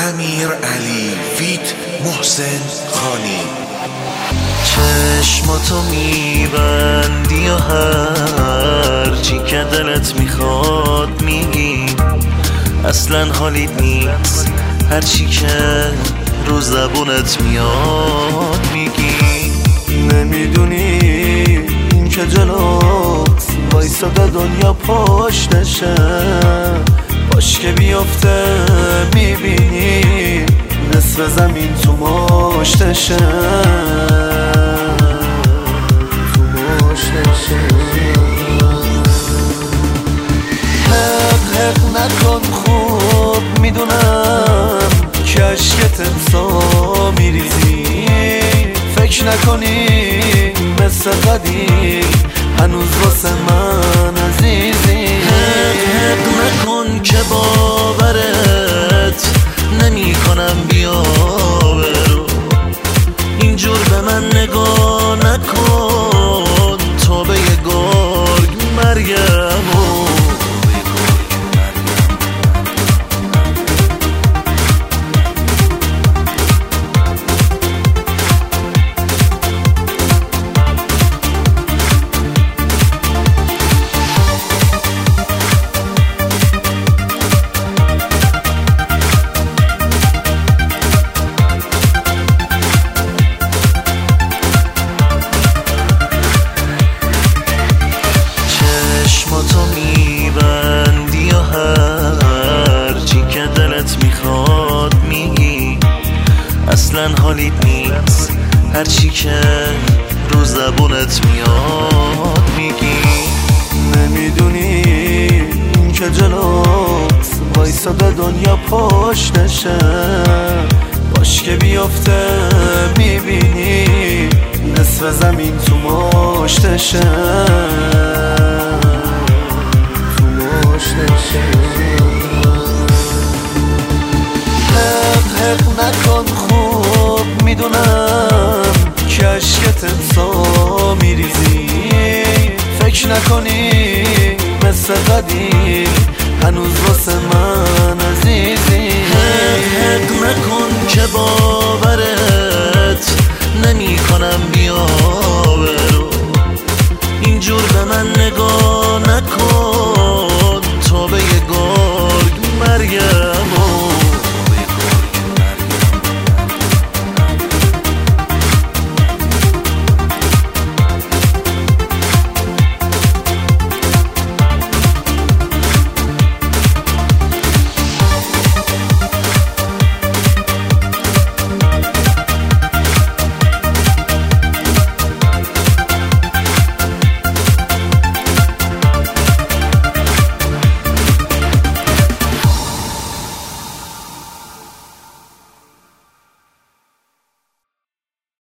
امیر علی فیت محسن خانی. چشماتو میبندی و هر چی که دلت میخواد میگی، اصلا حالیت نیست هر چی که رو زبونت میاد میگی. نمیدونی این که جلوت وایساده دنیا پشتشه، باش که بیافته میبینی نصف زمین تو مشتشه. حق نکن، خوب میدونم که عشقت امسا میریزی، فکر نکنی مثل قدیم هنوز واسه من عزیزی. حق نکن که باورت نمی کنم بیا برو، اینجور به من نگاه نکن، تو به یه گرگ مریم. تو میبندی و هر چی که دلت میخواد میگی، اصلا حالیت نیست هر چی که رو زبونت میاد میگی. نمیدونی این که جلوت وایساده دنیا پشتشه، باش که بیافته میبینی نصف زمین تو مشتشه. حق نکن، خوب میدونم که عشقت امسا میریزی، فکر نکنی مثل قدیم هنوز واسه من